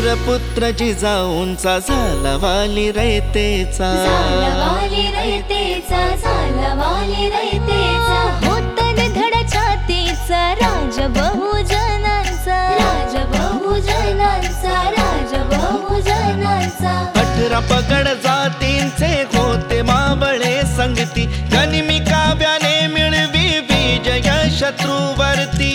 पुत्र जिजाऊंचा झाला वाली रयतेचा, वाली रयतेचा, वाली रयतेचा, होतन धड छातीचा, राज बहुजनांचा, राज बहुजनांचा, राज बहुजनांचा. 18 पगड जातींचे होते मावळे संगती, गनिमी काव्याने मिळवी विजय शत्रूवरती.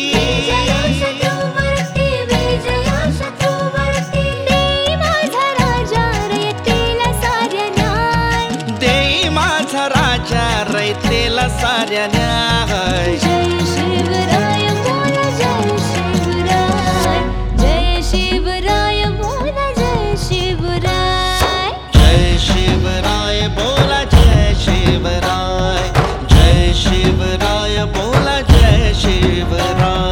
रयतेला साऱ्या न्याय. जय शिवराय बोल जय शिवराय, जय शिवराय बोल जय शिवराय. जय शिवराय बोला जय शिवराय, जय शिवराय बोला जय शिवराय.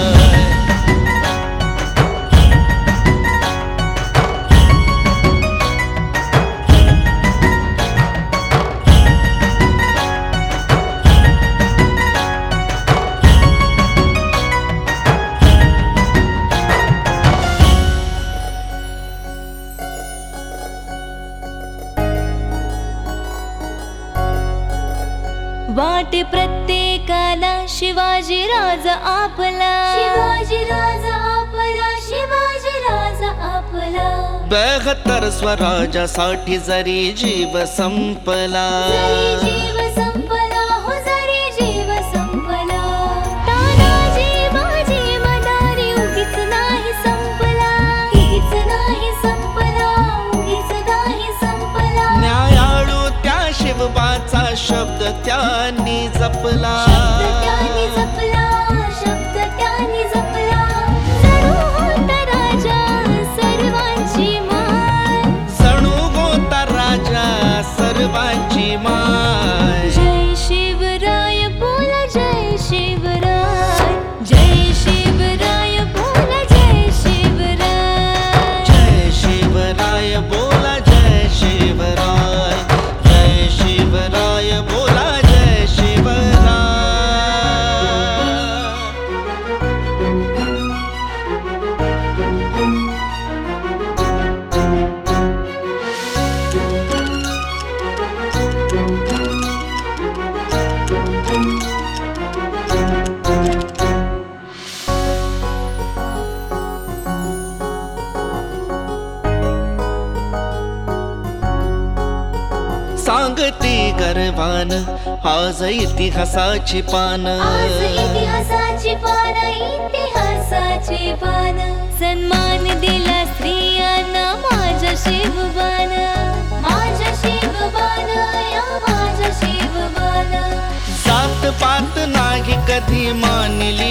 वाटे प्रत्येकाला शिवाजी राजा आपला, शिवाजी राजा आपला, शिवाजी राजा आपला. 72 स्वराज्यासाठी जरी जीव संपला, जरी जीव संपला, हो जरी जीव संपला. तानाजी बाजी मदारी उगीच नाही संपला, उगीच नाही संपला, उगीच नाही संपला. न्यायाळू त्या शिवबाचा शब्द त्यांनी जपला, शब्द त्यांनी जपला, शब्द त्यांनी जपला. जणू होता राजा सर्वांची मान, जणू होता राजा सर्वांची माय. जय शिवराय बोल जय शिवराय, जय शिवराय बोल जय शिवराय. जय शिवराय बोला जय शिवराय, जय शिवराय बोला जय शिवराय. सांगती गर्वान आज इतिहासाची पान, आज इतिहासाची पान, इतिहासाची पान. सन्मान दिला स्त्रियांना माझ्या शिवबान, माझ्या शिवबान, या माझ्या शिवबान. जात पात नाही कधी मानली